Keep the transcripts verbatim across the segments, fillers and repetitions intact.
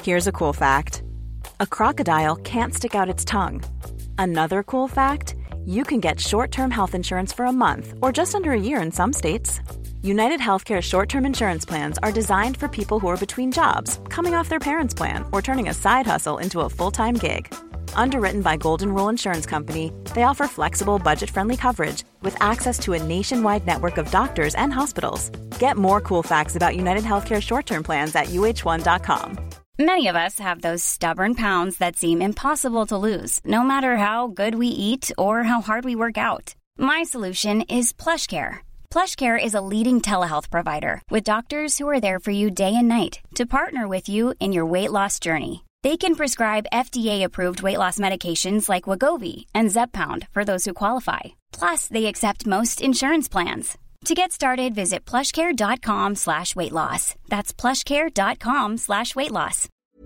Here's a cool fact. A crocodile can't stick out its tongue. Another cool fact, you can get short-term health insurance for a month or just under a year in some states. United Healthcare short-term insurance plans are designed for people who are between jobs, coming off their parents' plan, or turning a side hustle into a full-time gig. Underwritten by Golden Rule Insurance Company, they offer flexible, budget-friendly coverage with access to a nationwide network of doctors and hospitals. Get more cool facts about United Healthcare short-term plans at U H one dot com. Many of us have those stubborn pounds that seem impossible to lose, no matter how good we eat or how hard we work out. My solution is PlushCare. PlushCare is a leading telehealth provider with doctors who are there for you day and night to partner with you in your weight loss journey. They can prescribe F D A-approved weight loss medications like Wegovy and Zepbound for those who qualify. Plus, they accept most insurance plans. To get started, visit plushcare.com slash weight loss. That's plushcare.com slash weight loss.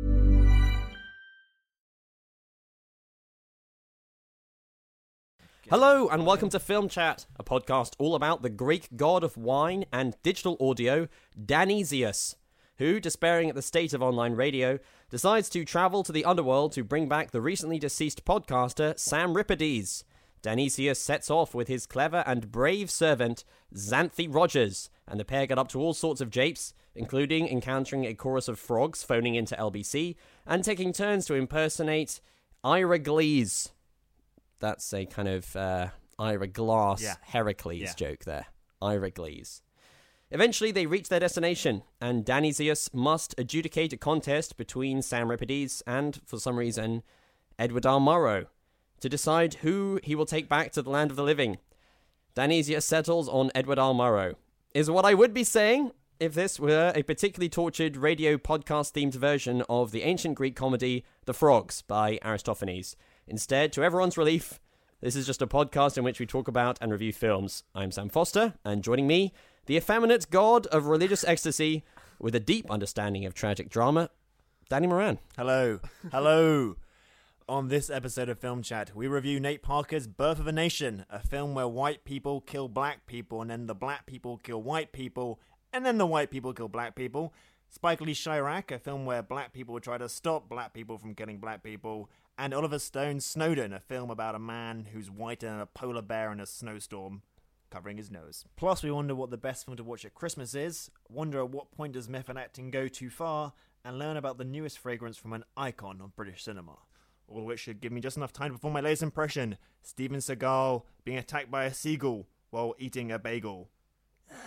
Hello and welcome to Film Chat, a podcast all about the Greek god of wine and digital audio, Dionysius, who, despairing at the state of online radio, decides to travel to the underworld to bring back the recently deceased podcaster Samripides. Dionysius sets off with his clever and brave servant, Xanthi Rogers, and the pair get up to all sorts of japes, including encountering a chorus of frogs phoning into L B C, and taking turns to impersonate Ira Glees. That's a kind of uh, Ira Glass, yeah. Heracles yeah. joke there. Ira Glees. Eventually, they reach their destination, and Dionysius must adjudicate a contest between Samripides and, for some reason, Edward R. Murrow, to decide who he will take back to the land of the living. Dionysius settles on Edward R. Murrow, is what I would be saying if this were a particularly tortured radio podcast-themed version of the ancient Greek comedy The Frogs by Aristophanes. Instead, to everyone's relief, this is just a podcast in which we talk about and review films. I'm Sam Foster, and joining me, the effeminate god of religious ecstasy with a deep understanding of tragic drama, Danny Moran. Hello. Hello. On this episode of Film Chat, we review Nate Parker's Birth of a Nation, a film where white people kill black people, and then the black people kill white people, and then the white people kill black people. Spike Lee's Chirac, a film where black people try to stop black people from killing black people. And Oliver Stone's Snowden, a film about a man who's whiter than a polar bear in a snowstorm, covering his nose. Plus, we wonder what the best film to watch at Christmas is, wonder at what point does method acting go too far, and learn about the newest fragrance from an icon of British cinema. All of which should give me just enough time before my latest impression, Steven Seagal being attacked by a seagull while eating a bagel. Uh,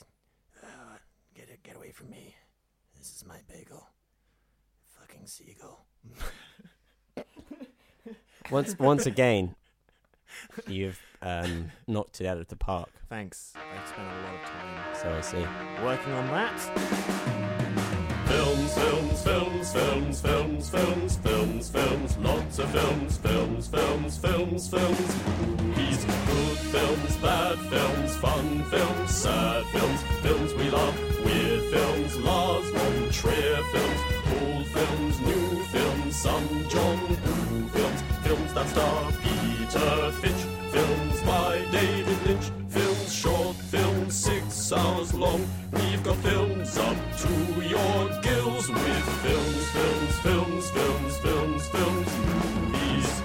uh, get it, get away from me. This is my bagel. Fucking seagull. Once once again, you've um, knocked it out of the park. Thanks. I've spent a lot of time So I see. working on that. Films, films, films, films, films, films, films, films, lots of films, films, films, films, films, movies, good films, bad films, fun films, sad films, films we love, weird films, Lars von Trier films, old films, new films, some John Woo films, films that star Peter Finch, films by David Lynch, films, short films, six hours long. We've got films up to your gills with films, films, films, films, films, films, movies.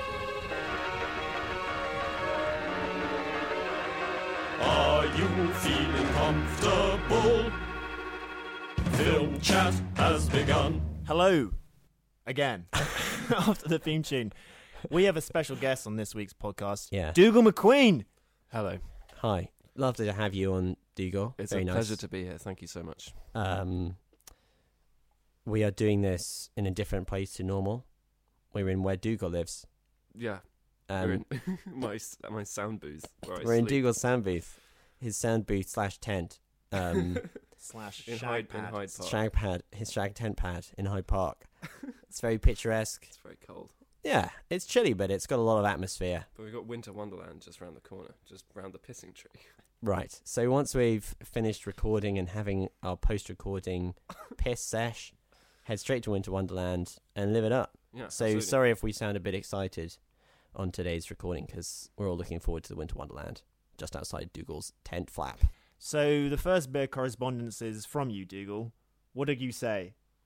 Are you feeling comfortable? Film Chat has begun. Hello, again, after the theme tune. We have a special guest on this week's podcast, Yeah. Dougal McQueen. Hello. Hi. Lovely to have you on, Dougal. It's Very a nice. pleasure to be here. Thank you so much. Um, we are doing this in a different place to normal. We're in where Dougal lives. Yeah. Um, we're in my, s- my sound booth. Where I we're in sleep. Dougal's sound booth. His sound booth slash tent. Um, Slash in shag Hyde, in pad. Hyde Park. shag pad. His shag tent pad in Hyde Park. It's very picturesque. It's very cold. Yeah, it's chilly, but it's got a lot of atmosphere. But we've got Winter Wonderland just round the corner, just round the pissing tree. Right. So once we've finished recording and having our post-recording piss sesh, head straight to Winter Wonderland and live it up. Yeah, So absolutely. sorry if we sound a bit excited on today's recording, because we're all looking forward to the Winter Wonderland just outside Dougal's tent flap. So the first bit of correspondence is from you, Dougal. What did you say?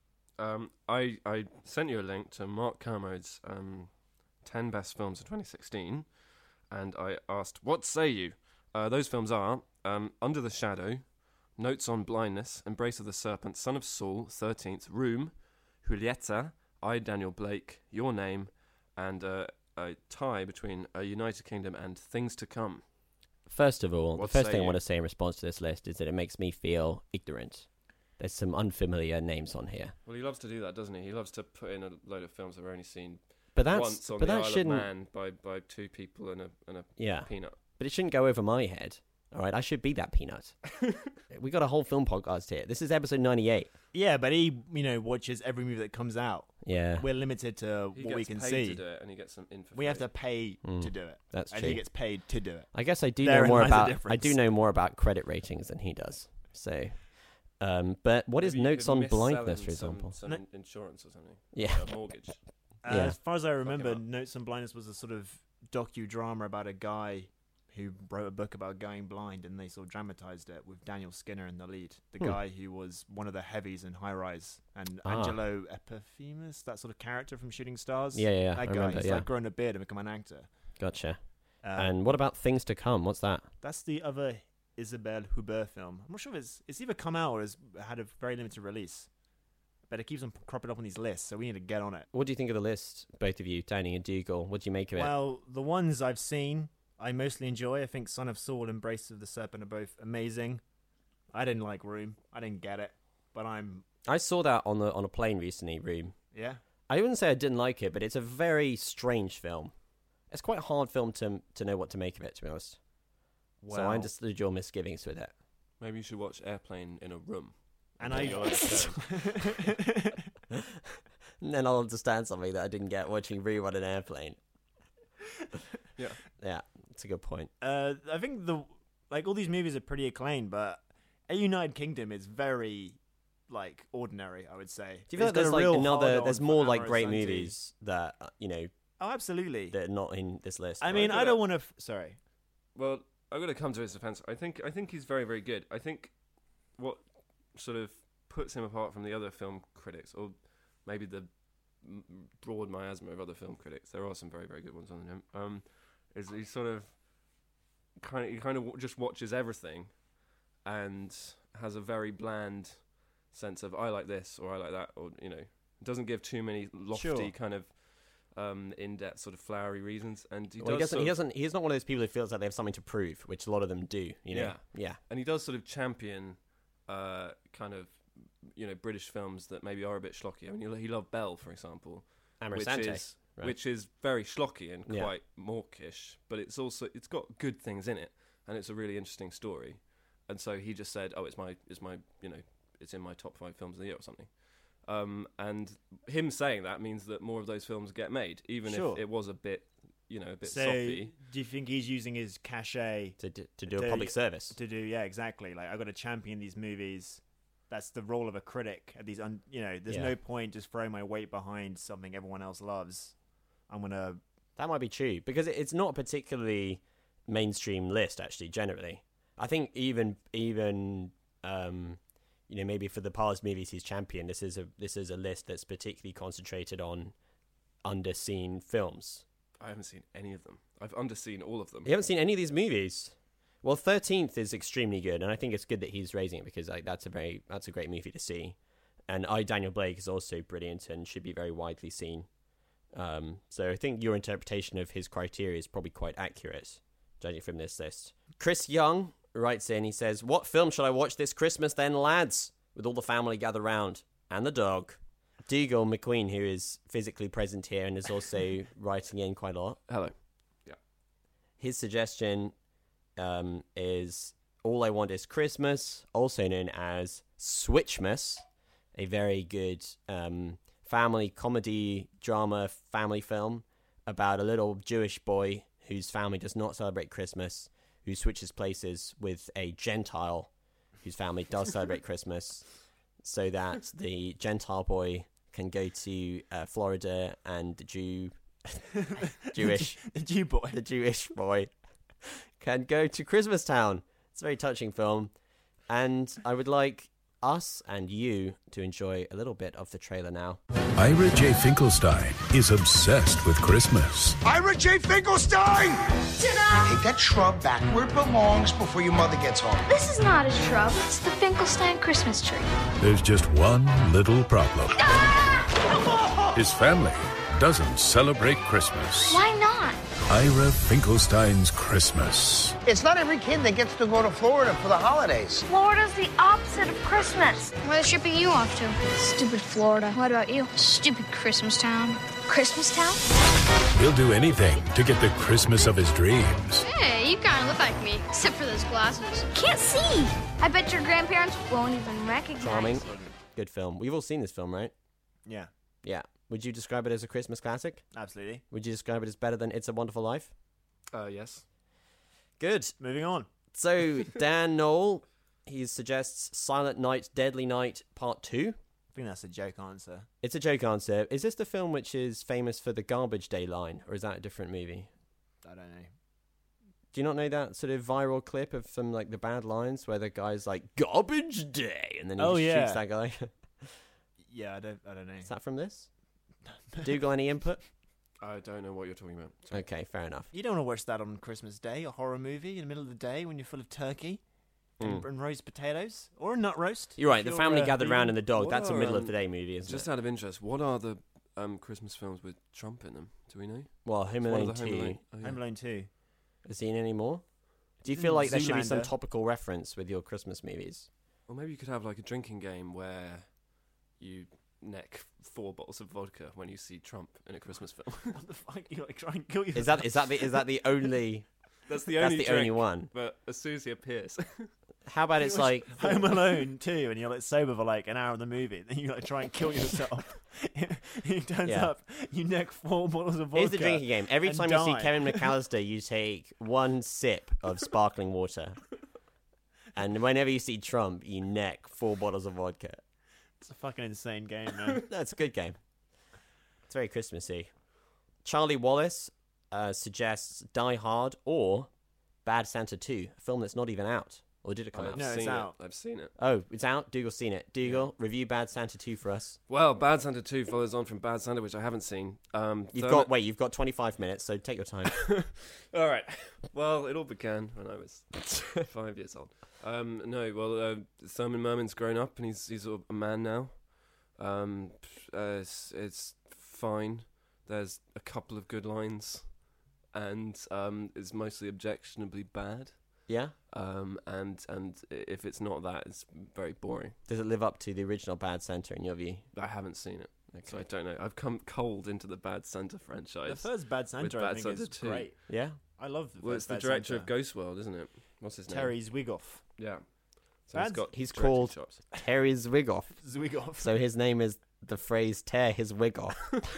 Um, I I sent you a link to Mark Kermode's um, ten best films of twenty sixteen, and I asked, what say you? Uh, those films are um, Under the Shadow, Notes on Blindness, Embrace of the Serpent, Son of Saul, thirteenth, Room, Julieta, I, Daniel Blake, Your Name, and uh, a tie between uh, United Kingdom and Things to Come. First of all, What the first say thing I you? want to say in response to this list is that it makes me feel ignorant. There's some unfamiliar names on here. Well, he loves to do that, doesn't he? He loves to put in a load of films that we've only seen But that's once on but the that Isle shouldn't of Man by, by two people and a and a yeah. peanut. But it shouldn't go over my head. All right, I should be that peanut. We got a whole film podcast here. This is episode ninety-eight. Yeah, but he, you know, watches every movie that comes out. Yeah, We're limited to He what we gets can paid see. to do it, and he gets some in for We have free. to pay Mm, to do it, that's and true. he gets paid to do it. I guess I do Therein know more lies the about. I difference. do know more about credit ratings than he does. So, um, but what is Maybe you notes could on mis-sell blindness, him for some- example? Some No. insurance or something. Yeah. A mortgage. Uh, Yeah. As far as I remember, up. Notes on Blindness was a sort of docudrama about a guy who wrote a book about going blind, and they sort of dramatized it with Daniel Skinner in the lead, the Hmm. guy who was one of the heavies in High Rise, and Ah. Angelo Epiphemus, that sort of character from Shooting Stars. Yeah, yeah, yeah, that I guy. remember, He's yeah. like grown a beard and become an actor. Gotcha. Um, And what about Things to Come? What's that? that's the other Isabelle Huber film. I'm not sure if it's it's either come out or has had a very limited release, but it keeps on cropping up on these lists, so we need to get on it. What do you think of the list, both of you, Danny and Dougal? What do you make of it? Well, the ones I've seen, I mostly enjoy. I think Son of Saul and Embrace of the Serpent are both amazing. I didn't like Room. I didn't get it, but I'm I saw that on the on a plane recently. Room. yeah. I wouldn't say I didn't like it, but it's a very strange film. It's quite a hard film to to know what to make of it, to be honest. So I understood your misgivings with it. Maybe you should watch Airplane in a room. and then I you'll understand. And then I'll understand something that I didn't get watching Room on an airplane. Yeah. Yeah, it's a good point. uh, I think the like all these movies are pretty acclaimed, but A United Kingdom is very like ordinary. I would say. Do you feel It's like got a there's like real another? hard-on There's for more like Amaro great Santi. movies that uh, you know Oh, absolutely. that are not in this list. I right? mean, Well, I I don't feel want to. F- sorry. Well, I'm going to come to his defense. I think I think he's very, very good. I think what sort of puts him apart from the other film critics, or maybe the m- broad miasma of other film critics, there are some very, very good ones on him, um, is he sort of kind of he kind of w- just watches everything and has a very bland sense of I like this or I like that, or you know, doesn't give too many lofty Sure. kind of um, in-depth sort of flowery reasons, and he Well, he does doesn't. sort He of- doesn't. He's not one of those people who feels like they have something to prove, which a lot of them do. You know. Yeah. Yeah. and he does sort of champion uh, kind of you know British films that maybe are a bit schlocky. I mean, he, he loved Belle, for example, which Amorosante, is right. which is very schlocky and Yeah. quite mawkish, but it's also it's got good things in it, and it's a really interesting story. And so he just said, "Oh, it's my it's my you know it's in my top five films of the year or something." Um, and him saying that means that more of those films get made, even Sure. if it was a bit you know a bit So, soppy. do you think he's using his cachet to do, to do to- a public service. to do? Yeah, exactly. Like I got to champion these movies. That's the role of a critic. At these, un, you know, there's Yeah. no point just throwing my weight behind something everyone else loves. I'm gonna. That might be true because it- it's not a particularly mainstream list. Actually, generally, I think even even um, you know maybe for the past movies he's championed, this is a this is a list that's particularly concentrated on underseen films. I haven't seen any of them. I've underseen all of them. You haven't seen any of these movies. Well, thirteenth is extremely good, and I think it's good that he's raising it because like, that's a very that's a great movie to see. And I, Daniel Blake, is also brilliant and should be very widely seen. Um, so I think your interpretation of his criteria is probably quite accurate, judging from this list. Chris Young writes in, he says, "What film shall I watch this Christmas then, lads? With all the family gathered round and the dog." Dougal McQueen, who is physically present here and is also writing in quite a lot. Hello. His suggestion um, is All I Want Is Christmas, also known as Switchmas, a very good um, family comedy drama family film about a little Jewish boy whose family does not celebrate Christmas, who switches places with a Gentile whose family does celebrate Christmas, so that the Gentile boy can go to uh, Florida and the Jew, Jewish, the Jew boy. the Jewish boy can go to Christmas Town. It's a very touching film, and I would like us and you to enjoy a little bit of the trailer now. Ira J. Finkelstein is obsessed with Christmas. Ira J. Finkelstein! Take that shrub back where it belongs before your mother gets home. This is not a shrub. It's the Finkelstein Christmas tree. There's just one little problem. Ah! His family doesn't celebrate Christmas. Why not? Ira Finkelstein's Christmas. It's not every kid that gets to go to Florida for the holidays. Florida's the opposite of Christmas. Where are they shipping you off to? Stupid Florida. What about you? Stupid Christmas town. Christmas town? He'll do anything to get the Christmas of his dreams. Hey, you kind of look like me, except for those glasses. Can't see. I bet your grandparents won't even recognize Charming. you. Good film. We've all seen this film, right? Yeah, Yeah. Would you describe it as a Christmas classic? absolutely. Would you describe it as better than It's a Wonderful Life? Uh, yes. Good. Moving on. So, Dan Knoll, he suggests Silent Night, Deadly Night Part two. I think that's a joke answer. It's a joke answer. Is this the film which is famous for the Garbage Day line, or is that a different movie? I don't know. Do you not know that sort of viral clip of some, like, the bad lines where the guy's like, Garbage Day, and then he Oh, just yeah. shoots that guy? Yeah, I don't. I don't know. Is that from this? Dougal, any input? I don't know what you're talking about. Sorry. Okay, fair enough. You don't want to watch that on Christmas Day, a horror movie in the middle of the day when you're full of turkey and, Mm. and roast potatoes, or a nut roast. You're right, if the you're, family uh, gathered vegan. round in the dog. What That's a are, middle of um, the day movie, isn't Just it? out of interest, what are the um, Christmas films with Trump in them? Do we know? Well, Home It's one of Alone the Home two. Alone- oh, yeah. Home Alone two. Has he in any more? Do you Mm, feel like there should be some Zoolander. topical reference with your Christmas movies? Or maybe you could have like a drinking game where you neck four bottles of vodka when you see Trump in a Christmas film. What the fuck? You like try and kill yourself? Is that is that the is that the only That's the that's only the drink, only one? But as soon as he appears, How about it's like Home Alone two, and you're like sober for like an hour of the movie, then you like try and kill yourself. He turns Yeah. up, you neck four bottles of vodka. here's the drinking game. Every and time you see die. Kevin McAllister, you take one sip of sparkling water, and whenever you see Trump, you neck four bottles of vodka. It's a fucking insane game, man. That's a good game. It's very Christmassy. Charlie Wallace uh, suggests Die Hard or Bad Santa two, a film that's not even out. Or did it come I've out? No, it's seen out. it. I've seen it. Oh, it's out? Dougal's seen it. Dougal, review Bad Santa two for us. Well, Bad Santa two follows on from Bad Santa, which I haven't seen. Um, You've Thurman- got, wait, you've got twenty-five minutes, so take your time. All right. Well, it all began when I was five years old. Um, no, well, uh, Thurman Merman's grown up and he's he's sort of a man now. Um, uh, it's, it's fine. There's a couple of good lines, and um, it's mostly objectionably bad. Yeah? Um, and and if it's not that, it's very boring. Does it live up to the original Bad Santa in your view? I haven't seen it, Okay. so I don't know. I've come cold into the Bad Santa franchise. The first Bad Santa, I Bad think, Santa is two. great. Yeah? I love the Well, first it's the Bad director Santa. of Ghost World, isn't it? What's his name? Terry Zwigoff. Yeah. So he's Bad- got He's directing called chops. Terry Zwigoff. Zwigoff. So his name is the phrase tear his wig off.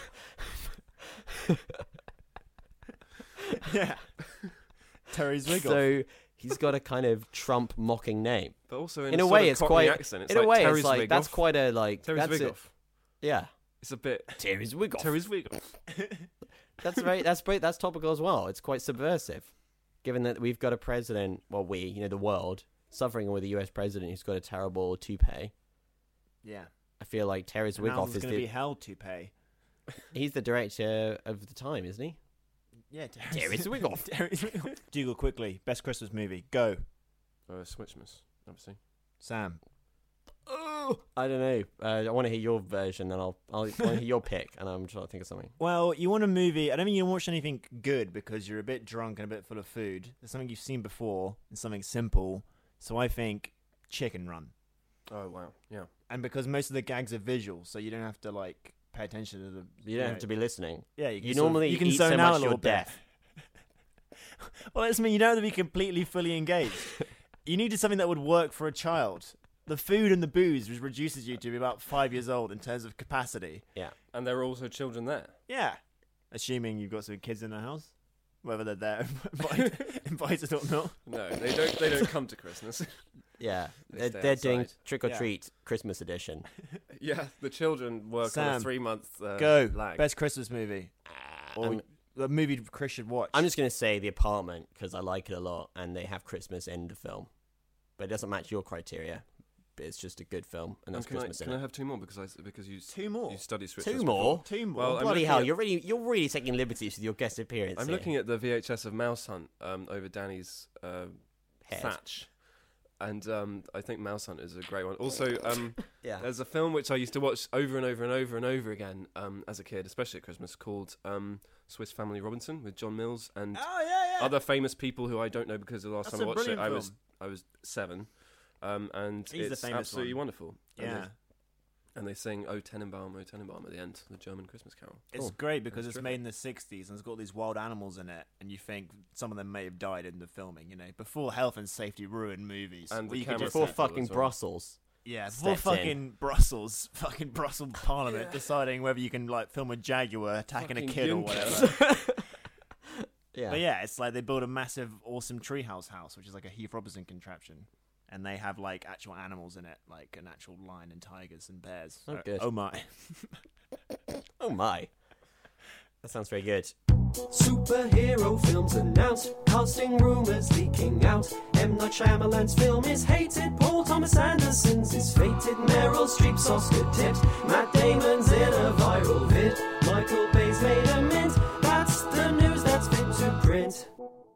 Yeah. Terry Zwigoff. So he's got a kind of Trump mocking name. But also in, In a sort way, of it's Cockney quite. accent. It's in like a way, Terry it's like that's Zwigoff. quite a like. Terry that's Zwigoff. it. Yeah, It's a bit Terry Zwigoff. Terry Zwigoff. That's very. That's great. That's topical as well. It's quite subversive, given that we've got a president. Well, we, you know, the world suffering with a U S president who's got a terrible toupee. yeah. I feel like Terry And Al's Zwigoff is going to the. be held to pay. He's the director of the time, isn't he? Yeah, Terry Zwigoff. Terry Zwigoff. Dougal, quickly. Best Christmas movie. Go. Oh, Switchmas. Never seen. Sam. Oh, I don't know. Uh, I want to hear your version, and I'll. I'll want to hear your pick, and I'm trying to think of something. Well, you want a movie. I don't mean you watch anything good because you're a bit drunk and a bit full of food. There's something you've seen before and something simple. So I think Chicken Run. Oh wow, yeah. And because most of the gags are visual, so you don't have to like pay attention to the. You don't know- have to be listening. Yeah, you, can You sort of- normally you can eat zone so out much a little you're bit. deaf. Well, that's mean you don't have to be completely fully engaged. You needed something that would work for a child. The food and the booze which reduces you to be about five years old in terms of capacity. Yeah. And there are also children there. Yeah, assuming you've got some kids in the house, whether they're there invited, invited or not. No, they don't. They don't come to Christmas. Yeah, They they're, stay they're doing outside. trick or Yeah. treat Christmas edition. Yeah, the children work on Sam, a three-month uh, Go. lag. Best Christmas movie. Or I'm, the movie Chris should watch. I'm just gonna say The Apartment because I like it a lot, and they have Christmas in the film, but it doesn't match your criteria. it's just a good film, and that's can Christmas I, in can it. I have two more because I because you Two more? you studied Switch. Two more? Two more. Well, I'm Bloody looking hell! at- You're really you're really taking liberties with your guest appearance. I'm here. looking at the V H S of Mouse Hunt um, over Danny's uh, Head. thatch, and um, I think Mouse Hunt is a great one. Also, um, Yeah. there's a film which I used to watch over and over and over and over again um, as a kid, especially at Christmas, called um, Swiss Family Robinson with John Mills and Oh, yeah, yeah. other famous people who I don't know because the last That's time I a watched it, brilliant I was film. I was seven, um, and He's the it's famous absolutely one. wonderful. And Yeah. they- And they sing "O Tenenbaum, O Tenenbaum" at the end, the German Christmas carol. It's Cool. great because That's it's made in the sixties and it's got all these wild animals in it, and you think some of them may have died in the filming, you know, before health and safety ruined movies. And where the you could camera just Before people fucking as well. Brussels. Yeah, before stepped in. fucking Brussels, fucking Brussels Parliament deciding whether you can like film a jaguar attacking Fucking a kid or Juncker. whatever. Yeah. But yeah, it's like they build a massive, awesome treehouse house, which is like a Heath Robinson contraption, and they have like actual animals in it, like an actual lion and tigers and bears. Oh, Uh, good. oh my! Oh my. That sounds very good. Superhero films announced, casting rumours leaking out. M. Night Shyamalan's film is hated, Paul Thomas Anderson's is fated, Meryl Streep's Oscar tipped, Matt Damon's in a viral vid, Michael Bay's made a mint. That's the news that's fit to print.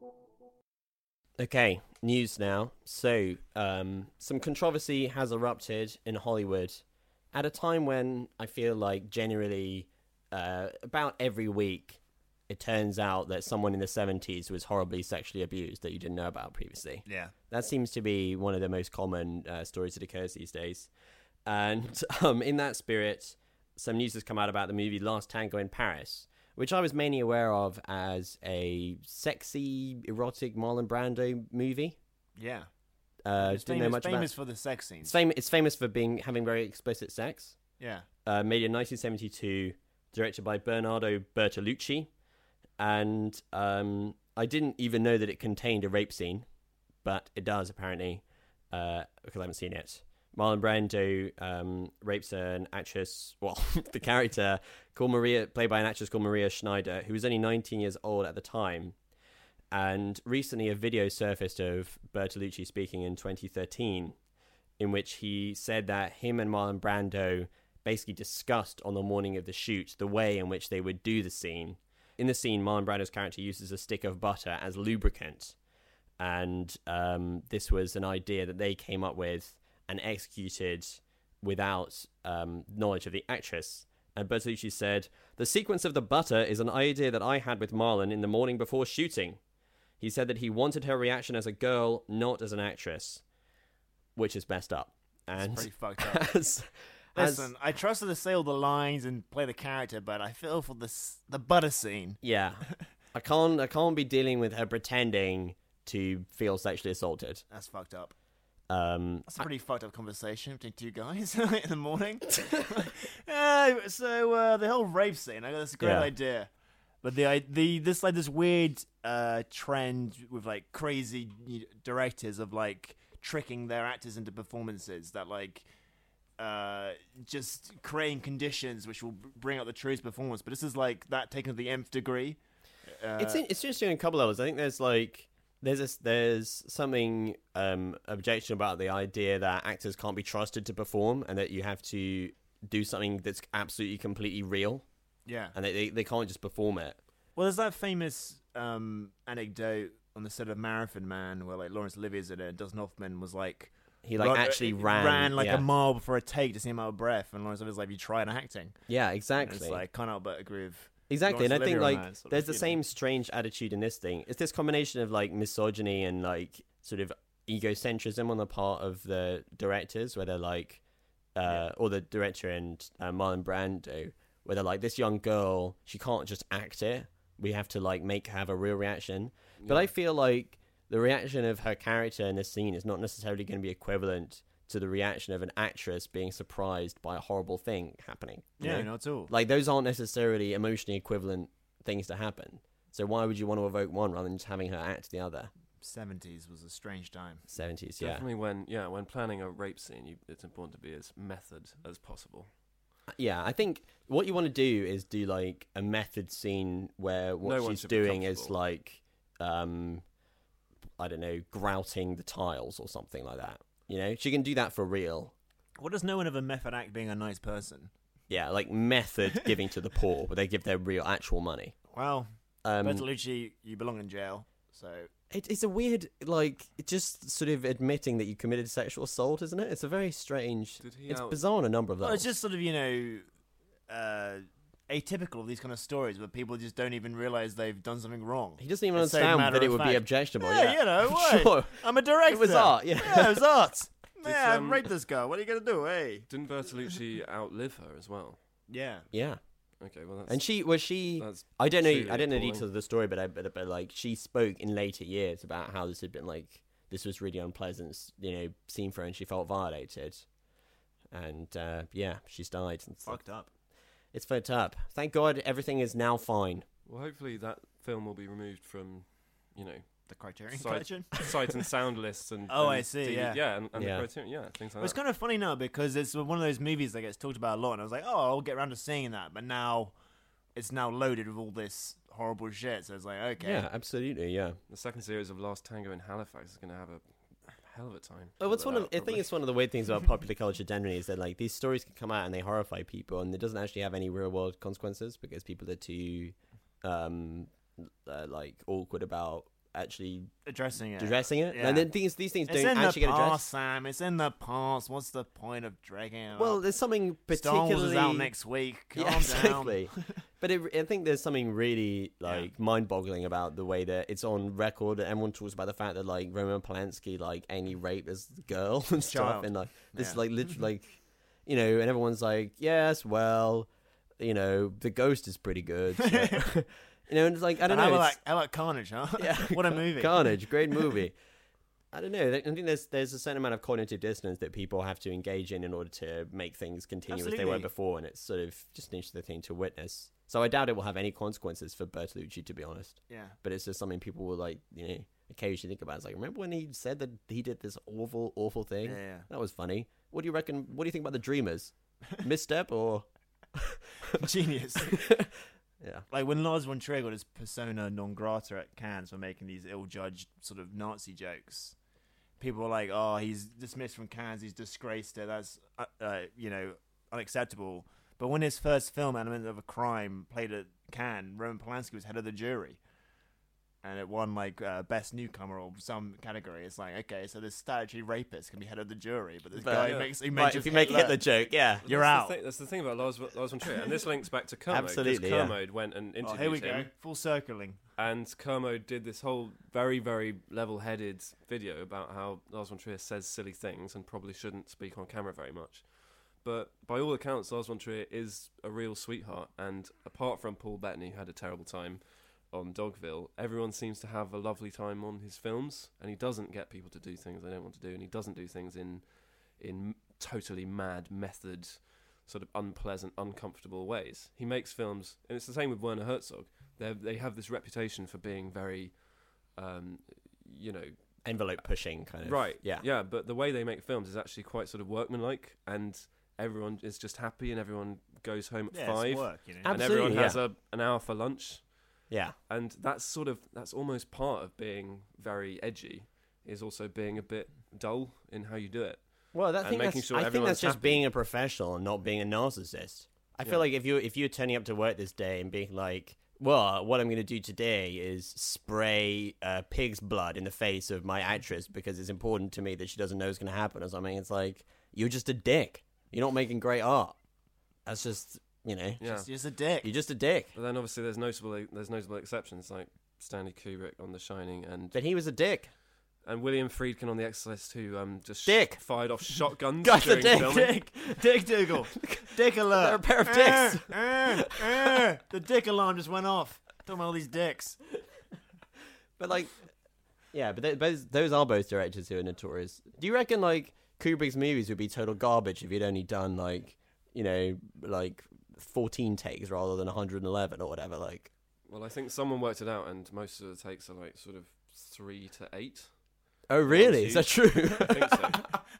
Okay, news now. So, um, some controversy has erupted in Hollywood at a time when I feel like generally, uh, about every week, it turns out that someone in the seventies was horribly sexually abused that you didn't know about previously. Yeah, That seems to be one of the most common uh, stories that occurs these days. And um, in that spirit, some news has come out about the movie Last Tango in Paris, which I was mainly aware of as a sexy, erotic Marlon Brando movie. yeah. Uh, It's didn't famous, know much famous about. for the sex scenes. It's famous. It's famous for being having very explicit sex. Yeah, Uh, made in nineteen seventy-two, directed by Bernardo Bertolucci, and um, I didn't even know that it contained a rape scene, but it does apparently, uh, because I haven't seen it. Marlon Brando um, rapes an actress, well, the character called Maria, played by an actress called Maria Schneider, who was only nineteen years old at the time. And recently a video surfaced of Bertolucci speaking in twenty thirteen, in which he said that him and Marlon Brando basically discussed on the morning of the shoot the way in which they would do the scene. In the scene, Marlon Brando's character uses a stick of butter as lubricant. And um, this was an idea that they came up with and executed without um, knowledge of the actress. And Bertolucci said, "The sequence of the butter is an idea that I had with Marlon in the morning before shooting. He said that he wanted her reaction as a girl, not as an actress," which is messed up. And it's pretty fucked up. as, as, Listen, I trust her to say all the lines and play the character, but I feel for this the butter scene. yeah, I can't, I can't be dealing with her pretending to feel sexually assaulted. That's fucked up. Um, That's a pretty fucked up conversation between two guys in the morning. uh, so uh, the whole rape scene, I got this great Yeah. idea, but the the this like this weird uh, trend with like crazy directors of like tricking their actors into performances that like uh, just creating conditions which will bring out the truest performance. But this is like that taken to the nth degree. Uh, it's in, it's interesting on a couple levels. I think there's like there's a, there's something um, objection about the idea that actors can't be trusted to perform and that you have to do something that's absolutely completely real yeah. and they they, they can't just perform it. Well, there's that famous um, anecdote on the set of Marathon Man where like Laurence Olivier's in it. Dustin Hoffman was like He like run- actually ran ran like yeah. a mile before a take to see him out of breath, and Laurence Olivier's like, "You tried acting." Yeah, And exactly. it's like can't help but agree with Exactly, and I Laurence think Olivier like on that, sort there's of the feeling. same strange attitude in this thing. It's this combination of like misogyny and like sort of egocentrism on the part of the directors, where they're like, uh, Yeah. or the director and uh, Marlon Brando, where they're like, this young girl, she can't just act it. We have to like make her have a real reaction. But I feel like the reaction of her character in this scene is not necessarily going to be equivalent to the reaction of an actress being surprised by a horrible thing happening. you Yeah, know? not at all. Like, those aren't necessarily emotionally equivalent things to happen. So why would you want to evoke one rather than just having her act the other? seventies was a strange time. seventies, yeah. Definitely when yeah when planning a rape scene, you, it's important to be as method as possible. Yeah, I think what you want to do is do, like, a method scene where what No one she's should be doing is, comfortable. like, um, I don't know, grouting the tiles or something like that. You know, she can do that for real. What does no one ever method act being a nice person? Yeah, like method giving to the poor, but they give their real actual money. Well, Um, Bertolucci, you belong in jail, so... It, it's a weird, like, just sort of admitting that you committed sexual assault, isn't it? It's a very strange... Did he It's out- bizarre on a number of Well, levels. it's just sort of, you know, uh, atypical of these kind of stories where people just don't even realise they've done something wrong. He doesn't even It's so understand matter that it of would be fact. objectionable. Yeah, Yeah, you know, why? Sure. I'm a director. It was art, yeah. Yeah, it was art. Yeah, um, I raped this girl. What are you going to do, hey? Didn't Bertolucci outlive her as well? Yeah. Yeah. Okay, well that's... And she was she. That's I don't know. truly I don't know the appalling. details of the story, but I but, but like she spoke in later years about how this had been like this was really unpleasant, you know, scene for her, and she felt violated. And uh, yeah, she's died. And stuff. Fucked up. It's fucked up. Thank God everything is now fine. Well, hopefully that film will be removed from, you know, The Criterion sight, Collection? sight and sound lists and Oh, and I see, D V D yeah. yeah, and, and Yeah. the Criterion, yeah, things like Well, it's that. kind of funny now because it's one of those movies that gets talked about a lot, and I was like, oh, I'll get around to seeing that, but now it's now loaded with all this horrible shit, so it's like, okay. Yeah, absolutely. Yeah. The second series of Last Tango in Halifax is going to have a hell of a time. Well, what's Cut one that of out, I think probably. it's one of the weird things about popular culture generally is that like these stories can come out and they horrify people, and it doesn't actually have any real world consequences because people are too, um, uh, like awkward about actually Addressing it. addressing it. Yeah. And then these these things It's don't in actually the get past, addressed. Sam. It's in the past. What's the point of dragging it Well, up? there's something Star particularly Wars is out next week. Calm yeah, down. exactly. But it, I think there's something really like mind-boggling about the way that it's on record, and everyone talks about the fact that like Roman Polanski like Amy raped this girl and stuff, Child. and like this Yeah. like literally like you know, and everyone's like, yes, well, you know, The Ghost is pretty good. So, you know, and it's like I don't And know. How it's- about, how about Carnage, huh? yeah, What a movie. Carnage, great movie. I don't know. I think there's there's a certain amount of cognitive dissonance that people have to engage in in order to make things continue as they were Absolutely. before, and it's sort of just an interesting thing to witness. So I doubt it will have any consequences for Bertolucci, to be honest. Yeah. But it's just something people will like, you know, occasionally think about. It's like, remember when he said that he did this awful, awful thing? Yeah, yeah. That was funny. What do you reckon? What do you think about the Dreamers? Misstep or Genius. yeah? Like when Lars von Trier got his persona non grata at Cannes for making these ill-judged sort of Nazi jokes, people were like, "Oh, he's dismissed from Cannes. He's disgraced it. That's uh, uh, you know unacceptable." But when his first film, Element of a Crime, played at Cannes, Roman Polanski was head of the jury, and it won like uh, best newcomer or some category. It's like, okay, so this statutory rapist can be head of the jury, but this But, guy yeah. makes he Right, mentions if you make a Hitler. Hitler joke, yeah, You're that's out. The thing, that's the thing about Lars, Lars von Trier, and this links back to Kermode. 'cause Absolutely, yeah. Kermode went and Oh, interviewed here we him, go, full circling. and Kermode did this whole very, very level-headed video about how Lars von Trier says silly things and probably shouldn't speak on camera very much. But by all accounts, Lars von Trier is a real sweetheart, and apart from Paul Bettany, who had a terrible time on Dogville, everyone seems to have a lovely time on his films, and he doesn't get people to do things they don't want to do, and he doesn't do things in in totally mad method, sort of unpleasant, uncomfortable ways. He makes films, and it's the same with Werner Herzog. They they have this reputation for being very, um, you know, envelope pushing kind of. right, Yeah. yeah. But the way they make films is actually quite sort of workmanlike, and everyone is just happy, and everyone goes home at Yeah, five, it's work, you know. and Absolutely, everyone has yeah. a an hour for lunch. Yeah. And that's sort of that's almost part of being very edgy, is also being a bit dull in how you do it. Well, that And thing making that's, sure I think everyone's that's just happy. being a professional and not being a narcissist. I Yeah. feel like if you if you're turning up to work this day and being like, well, what I'm going to do today is spray uh, pig's blood in the face of my actress because it's important to me that she doesn't know what's going to happen or something. It's like, you're just a dick. You're not making great art. That's just, you know, Yeah. Just, just a dick. you're just a dick. But then obviously there's notable there's notable exceptions like Stanley Kubrick on The Shining and But he was a dick. and William Friedkin on The Exorcist, who um just Dick. sh- fired off shotguns Guy's a during dick. filming. Dick, Dick Dougal, Dick alert. They're a pair of dicks. Eh, eh, eh. The dick alarm just went off. Talking about all these dicks. But like, yeah, but th- those those are both directors who are notorious. Do you reckon like Kubrick's movies would be total garbage if he'd only done like, you know, like fourteen takes rather than one hundred eleven or whatever? Like, Well, I think someone worked it out, and most of the takes are like sort of three to eight. oh really? Is that true? I think so.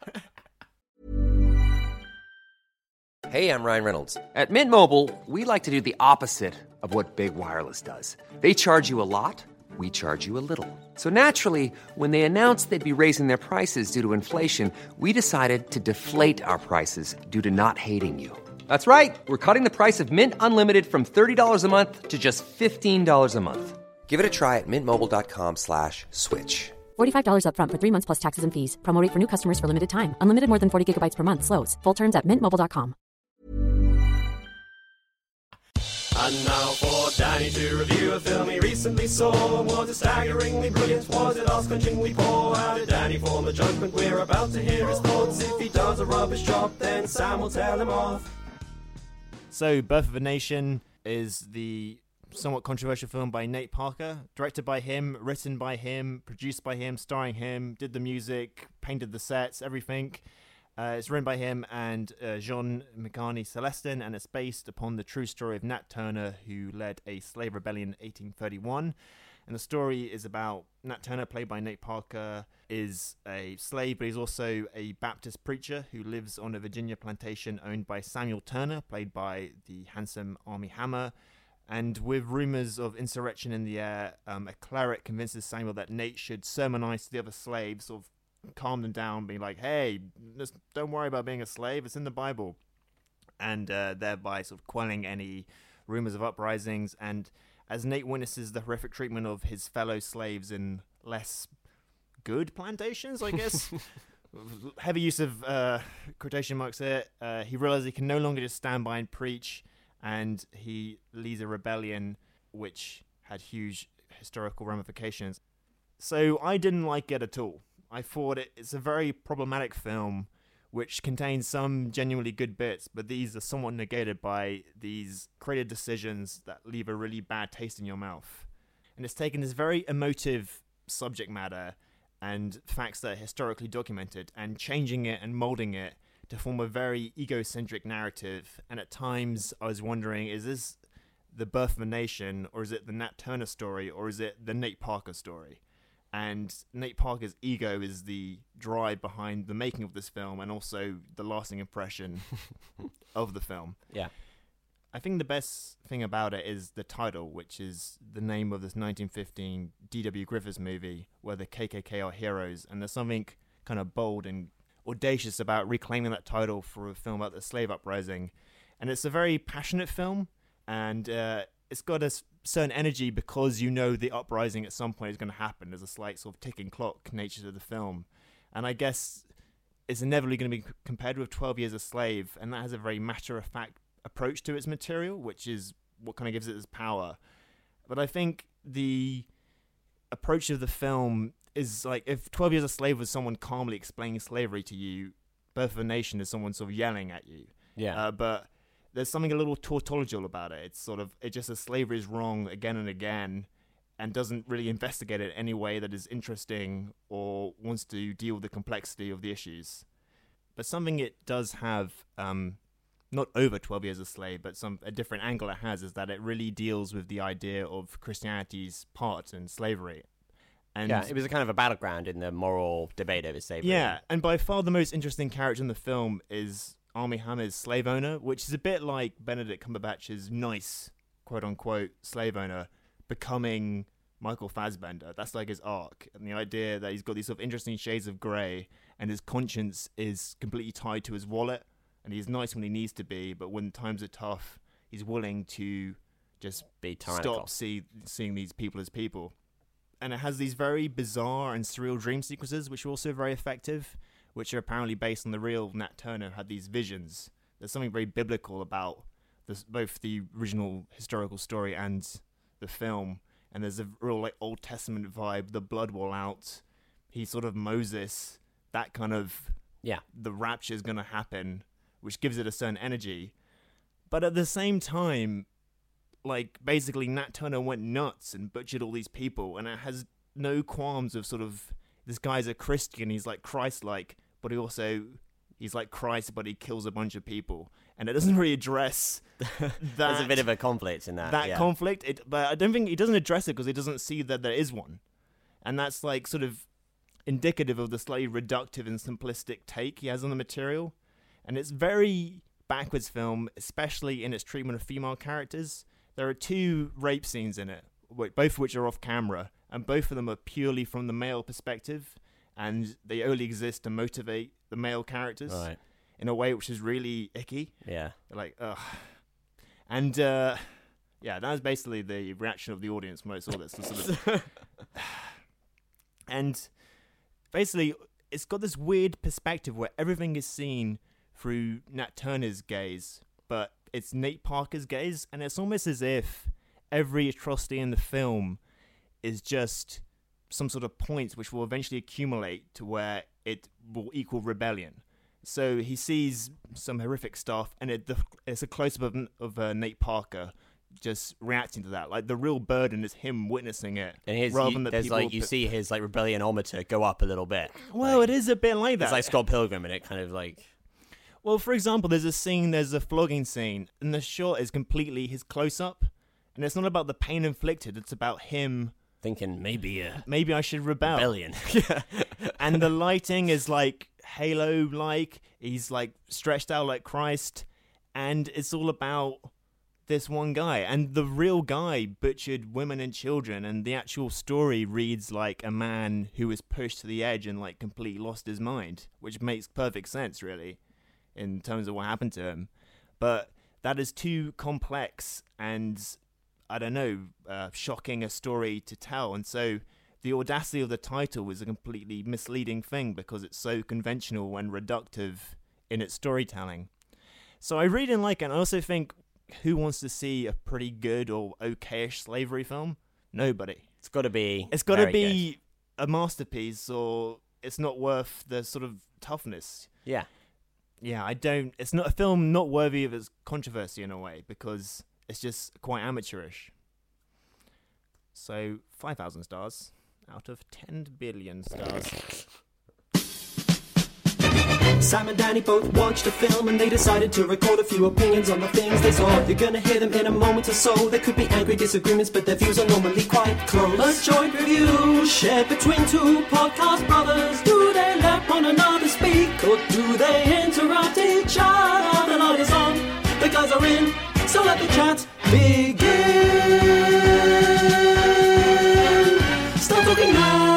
Hey, I'm Ryan Reynolds. At Mint Mobile, we like to do the opposite of what Big Wireless does. They charge you a lot, we charge you a little. So naturally, when they announced they'd be raising their prices due to inflation, we decided to deflate our prices due to not hating you. That's right. We're cutting the price of Mint Unlimited from thirty dollars a month to just fifteen dollars a month. Give it a try at mintmobile.com slash switch. forty-five dollars up front for three months plus taxes and fees. Promo rate for new customers for limited time. Unlimited more than forty gigabytes per month. Slows full terms at mint mobile dot com. And now for Danny to review a film he recently saw. Was it staggeringly brilliant? Was it ass-clenchingly poor? How did Danny form a judgment? We're about to hear his thoughts. If he does a rubbish job, then Sam will tell him off. So, Birth of a Nation is the somewhat controversial film by Nate Parker, directed by him, written by him, produced by him, starring him, did the music, painted the sets, everything. Uh, it's written by him and uh, Jean Micani Celestin, and it's based upon the true story of Nat Turner, who led a slave rebellion in eighteen thirty-one. And the story is about Nat Turner, played by Nate Parker, is a slave, but he's also a Baptist preacher who lives on a Virginia plantation owned by Samuel Turner, played by the handsome Armie Hammer. And with rumors of insurrection in the air, um, a cleric convinces Samuel that Nate should sermonize to the other slaves, sort of calm them down, being like, hey, just don't worry about being a slave, it's in the Bible. And uh, thereby sort of quelling any rumors of uprisings. And as Nate witnesses the horrific treatment of his fellow slaves in less good plantations, I guess, heavy use of uh, quotation marks here, uh, he realizes he can no longer just stand by and preach, and he leads a rebellion which had huge historical ramifications. So I didn't like it at all. I thought it, it's a very problematic film which contains some genuinely good bits, but these are somewhat negated by these creative decisions that leave a really bad taste in your mouth. And it's taken this very emotive subject matter and facts that are historically documented and changing it and molding it to form a very egocentric narrative. And at times I was wondering, is this the Birth of a Nation, or is it the Nat Turner story, or is it the Nate Parker story? And Nate Parker's ego is the drive behind the making of this film and also the lasting impression of the film. Yeah. I think the best thing about it is the title, which is the name of this nineteen fifteen D W Griffiths movie where the K K K are heroes. And there's something kind of bold and audacious about reclaiming that title for a film about the slave uprising. And it's a very passionate film, and uh, it's got a certain energy because you know the uprising at some point is going to happen. There's a slight sort of ticking clock nature to the film. And I guess it's inevitably going to be compared with twelve Years a Slave, and that has a very matter-of-fact approach to its material, which is what kind of gives it its power. But I think the approach of the film is like, if twelve Years a Slave was someone calmly explaining slavery to you, Birth of a Nation is someone sort of yelling at you. Yeah. Uh, but there's something a little tautological about it. It's sort of, it just says slavery is wrong again and again, and doesn't really investigate it in any way that is interesting or wants to deal with the complexity of the issues. But something it does have, um, not over twelve Years a Slave, but some a different angle it has, is that it really deals with the idea of Christianity's part in slavery. And yeah, it was a kind of a battleground in the moral debate over slavery. Yeah, and by far the most interesting character in the film is Armie Hammer's slave owner, which is a bit like Benedict Cumberbatch's nice, quote-unquote, slave owner becoming Michael Fassbender. That's like his arc, and the idea that he's got these sort of interesting shades of grey, and his conscience is completely tied to his wallet, and he's nice when he needs to be, but when times are tough, he's willing to just be tyrannical. Stop see, seeing these people as people. And it has these very bizarre and surreal dream sequences, which are also very effective, which are apparently based on the real Nat Turner, who had these visions. There's something very biblical about this, both the original historical story and the film. And there's a real like Old Testament vibe, the blood will out. He's sort of Moses, that kind of, yeah, the rapture is going to happen, which gives it a certain energy. But at the same time, like, basically Nat Turner went nuts and butchered all these people, and it has no qualms of sort of, this guy's a Christian, he's like Christ-like, but he also, he's like Christ, but he kills a bunch of people. And it doesn't really address that. There's a bit of a conflict in that. That yeah. conflict, it, but I don't think, he doesn't address it because he doesn't see that there is one. And that's like sort of indicative of the slightly reductive and simplistic take he has on the material. And it's very backwards film, especially in its treatment of female characters. There are two rape scenes in it, both of which are off camera, and both of them are purely from the male perspective, and they only exist to motivate the male characters Right. in a way which is really icky. Yeah. Like, ugh. And, uh, yeah, that was basically the reaction of the audience when I saw this. Sort of and basically, it's got this weird perspective where everything is seen through Nat Turner's gaze, but it's Nate Parker's gaze, and it's almost as if every atrocity in the film is just some sort of points which will eventually accumulate to where it will equal rebellion. So he sees some horrific stuff, and it, the, it's a close-up of, of uh, Nate Parker just reacting to that. Like, the real burden is him witnessing it. And his, rather you, than that there's people like you put- see his like rebellionometer go up a little bit. Well, like, it is a bit like that. It's like Scott Pilgrim, and it kind of like. Well, for example, there's a scene, there's a flogging scene, and the shot is completely his close-up, and it's not about the pain inflicted, it's about him thinking maybe uh, maybe I should rebel. Rebellion. And the lighting is like Halo-like, he's like stretched out like Christ, and it's all about this one guy, and the real guy butchered women and children, and the actual story reads like a man who was pushed to the edge and like completely lost his mind, which makes perfect sense, really, in terms of what happened to him. But that is too complex and, I don't know, uh, shocking a story to tell. And so the audacity of the title was a completely misleading thing because it's so conventional and reductive in its storytelling. So I really didn't like it. And I also think, who wants to see a pretty good or okayish slavery film? Nobody. It's got to be. It's got to very be good. a masterpiece, or it's not worth the sort of toughness. Yeah. Yeah, I don't. It's not a film not worthy of its controversy in a way because it's just quite amateurish. So five thousand stars out of ten billion stars. Sam and Danny both watched a film and they decided to record a few opinions on the things they saw. You're gonna hear them in a moment or so. There could be angry disagreements, but their views are normally quite close. A joint review shared between two podcast brothers. Do they let one another speak, or do they interrupt each other? The light is on, the guys are in, so let the chat begin. Start talking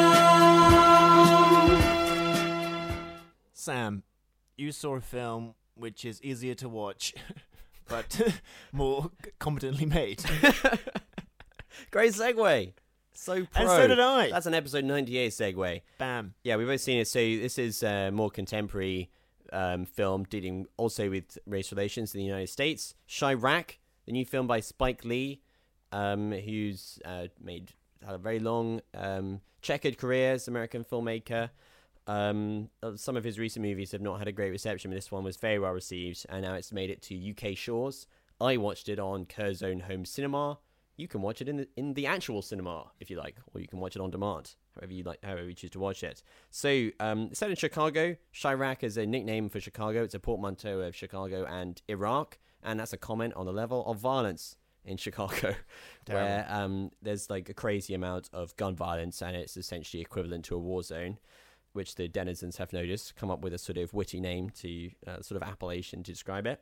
now. Sam, you saw a film which is easier to watch, but more competently made. Great segue. So pro. And so did I. That's an episode ninety-eight segue. Bam. Yeah, we've both seen it. So this is a more contemporary um, film dealing also with race relations in the United States. Chirac, the new film by Spike Lee, um, who's uh, made had a very long um, checkered career as an American filmmaker. Um, some of his recent movies have not had a great reception, but this one was very well received, and now it's made it to U K shores. I watched it on Curzon Home Cinema. You can watch it in the in the actual cinema if you like, or you can watch it on demand, however you like, however you choose to watch it. So, um, it's set in Chicago. Chirac is a nickname for Chicago. It's a portmanteau of Chicago and Iraq, and that's a comment on the level of violence in Chicago, where um, there's like a crazy amount of gun violence, and it's essentially equivalent to a war zone, which the denizens have noticed, come up with a sort of witty name to uh, sort of appellation to describe it.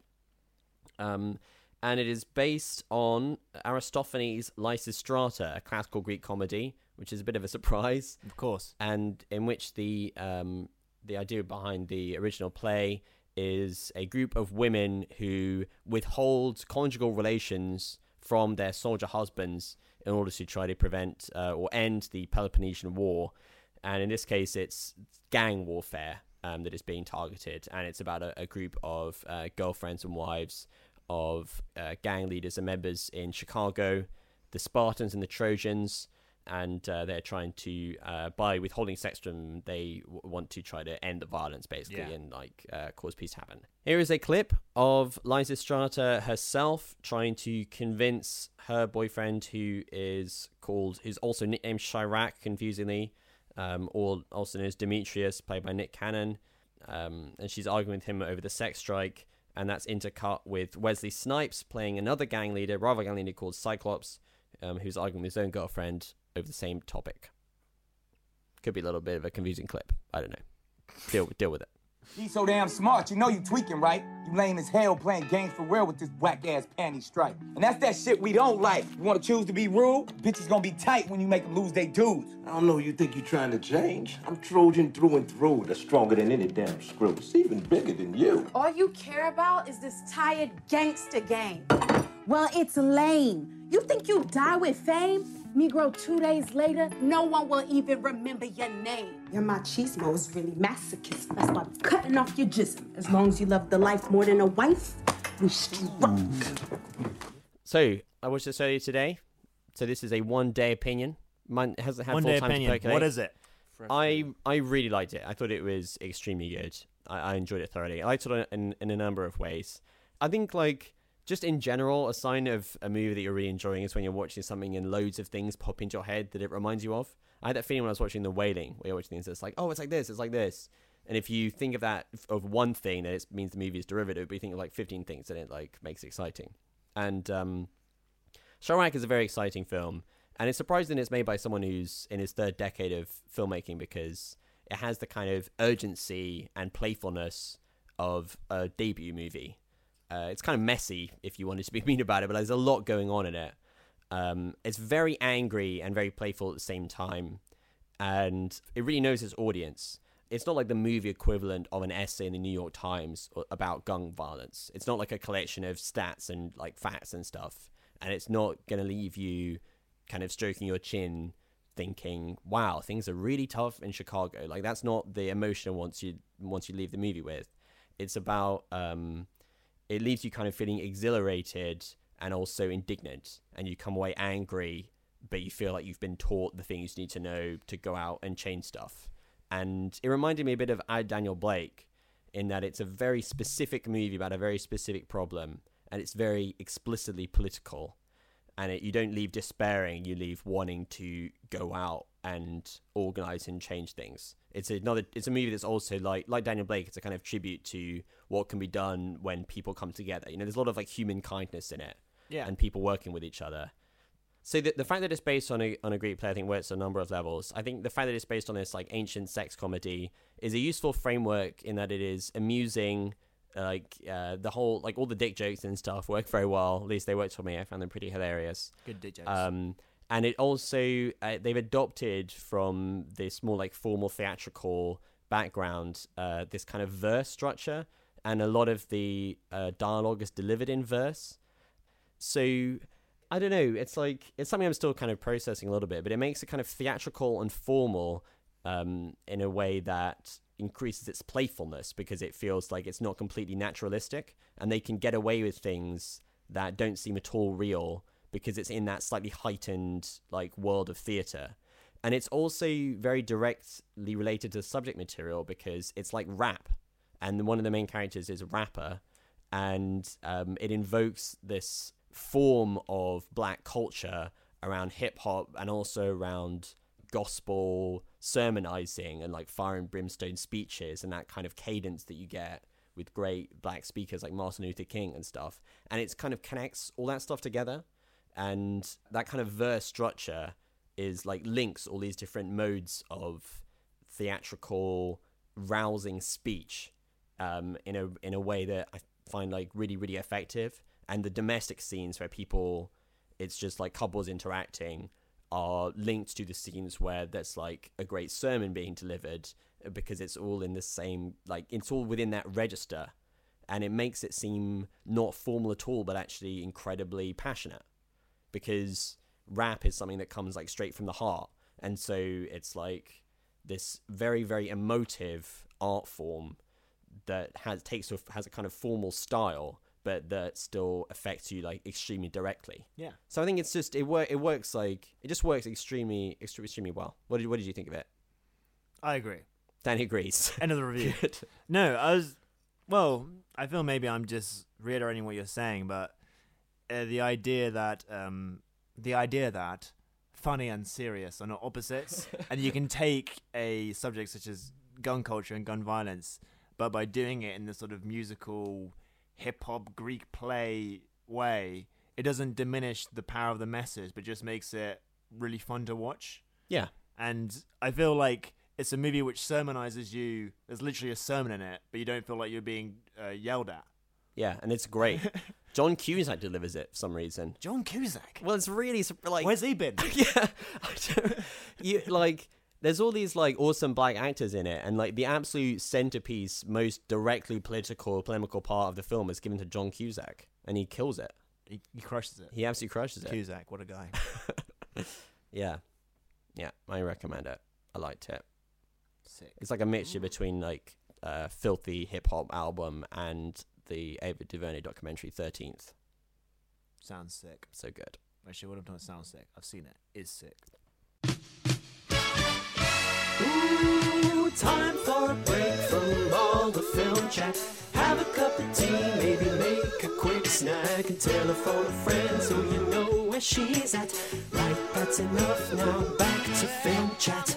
Um, and it is based on Aristophanes' Lysistrata, a classical Greek comedy, which is a bit of a surprise. Of course. And in which the um, the idea behind the original play is a group of women who withhold conjugal relations from their soldier husbands in order to try to prevent uh, or end the Peloponnesian War. And in this case, it's gang warfare um, that is being targeted. And it's about a, a group of uh, girlfriends and wives of uh, gang leaders and members in Chicago, the Spartans and the Trojans. And uh, they're trying to, uh, by withholding sex from them, they w- want to try to end the violence, basically, Yeah. and like uh, cause peace to happen. Here is a clip of Lysistrata herself trying to convince her boyfriend, who is called, who's also nicknamed Chirac, confusingly, um, or also known as Demetrius, played by Nick Cannon, um, and she's arguing with him over the sex strike, and that's intercut with Wesley Snipes playing another gang leader, rival gang leader called Cyclops, um, who's arguing with his own girlfriend over the same topic. Could be a little bit of a confusing clip. I don't know. Deal with deal with it. He's so damn smart, you know you tweaking, right? You lame as hell playing games for real with this whack-ass panty stripe. And that's that shit we don't like. You wanna choose to be rude? Bitches gonna be tight when you make them lose their dudes. I don't know, you think you're trying to change? I'm Trojan through and through. That's stronger than any damn screw. It's even bigger than you. All you care about is this tired gangster game. Well, it's lame. You think you die with fame? Negro, two days later, no one will even remember your name. Your machismo is really masochist. That's why I'm cutting off your jism. As long as you love the life more than a wife, we strong. So, I watched this earlier today. So this is a one-day opinion. Mine hasn't had One full day time to opinion. percolate. What is it? I I really liked it. I thought it was extremely good. I, I enjoyed it thoroughly. I liked it in, in a number of ways. I think, like, just in general, a sign of a movie that you're really enjoying is when you're watching something and loads of things pop into your head that it reminds you of. I had that feeling when I was watching The Wailing, where you're watching things that's like, oh, it's like this, it's like this. And if you think of that, of one thing, then it means the movie is derivative, but you think of like fifteen things and it like makes it exciting. And um, Chirac is a very exciting film. And it's surprising it's made by someone who's in his third decade of filmmaking, because it has the kind of urgency and playfulness of a debut movie. Uh, it's kind of messy, if you wanted to be mean about it, but there's a lot going on in it. Um, it's very angry and very playful at the same time, and it really knows its audience. It's not like the movie equivalent of an essay in the New York Times about gun violence. It's not like a collection of stats and like facts and stuff, and it's not going to leave you kind of stroking your chin thinking, wow, things are really tough in Chicago. Like, that's not the emotion once you once you leave the movie with. It's about... Um, it leaves you kind of feeling exhilarated and also indignant, and you come away angry, but you feel like you've been taught the things you need to know to go out and change stuff. And it reminded me a bit of I, Daniel Blake, in that it's a very specific movie about a very specific problem, and it's very explicitly political. And it, you don't leave despairing, you leave wanting to go out and organize and change things. It's another. It's a movie that's also like like Daniel Blake. It's a kind of tribute to what can be done when people come together. You know, there's a lot of like human kindness in it, yeah, and people working with each other. So the the fact that it's based on a on a Greek play, I think, works on a number of levels. I think the fact that it's based on this like ancient sex comedy is a useful framework in that it is amusing. Like uh, the whole like all the dick jokes and stuff work very well. At least they worked for me. I found them pretty hilarious. Good dick jokes. Um, And it also, uh, they've adopted from this more like formal theatrical background, uh, this kind of verse structure. And a lot of the uh, dialogue is delivered in verse. So, I don't know, it's like, it's something I'm still kind of processing a little bit, but it makes it kind of theatrical and formal um, in a way that increases its playfulness, because it feels like it's not completely naturalistic. And they can get away with things that don't seem at all real, because it's in that slightly heightened like world of theatre. And it's also very directly related to the subject material, because it's like rap, and one of the main characters is a rapper, and um, it invokes this form of black culture around hip-hop and also around gospel sermonizing and like fire and brimstone speeches and that kind of cadence that you get with great black speakers like Martin Luther King and stuff. And it kind of connects all that stuff together. And that kind of verse structure is like links all these different modes of theatrical, rousing speech um, in a in a way that I find like really, really effective. And the domestic scenes where people, it's just like couples interacting, are linked to the scenes where there's like a great sermon being delivered, because it's all in the same, like it's all within that register. And it makes it seem not formal at all, but actually incredibly passionate. Because rap is something that comes like straight from the heart, and so it's like this very, very emotive art form that has takes a, has a kind of formal style, but that still affects you like extremely directly. Yeah. So I think it's just it work it works like it just works extremely extremely, extremely well. What did what did you think of it? I agree. Danny agrees. End of the review. No, I was well. I feel maybe I'm just reiterating what you're saying, but. Uh, the idea that um, the idea that funny and serious are not opposites, and you can take a subject such as gun culture and gun violence, but by doing it in this sort of musical, hip hop Greek play way, it doesn't diminish the power of the message, but just makes it really fun to watch. Yeah, and I feel like it's a movie which sermonizes you. There's literally a sermon in it, but you don't feel like you're being uh, yelled at. Yeah, and it's great. John Cusack delivers it for some reason. John Cusack? Well, it's really like... Where's he been? yeah. I don't, you, like, there's all these, like, awesome black actors in it, and, like, the absolute centerpiece, most directly political, polemical part of the film is given to John Cusack, and he kills it. He, he crushes it. He absolutely crushes it. Cusack, what a guy. Yeah. Yeah, I recommend it. I liked it. Sick. It's like a mixture between, like, a filthy hip-hop album and the Ava DuVernay documentary thirteenth. Sounds sick. So good. Actually, what I'm talking about sounds sick. I've seen it. It's sick. Ooh, time for a break from all the film chat. Have a cup of tea, maybe make a quick snack, and telephone a friend so you know where she's at. Right, that's enough now. Back to film chat.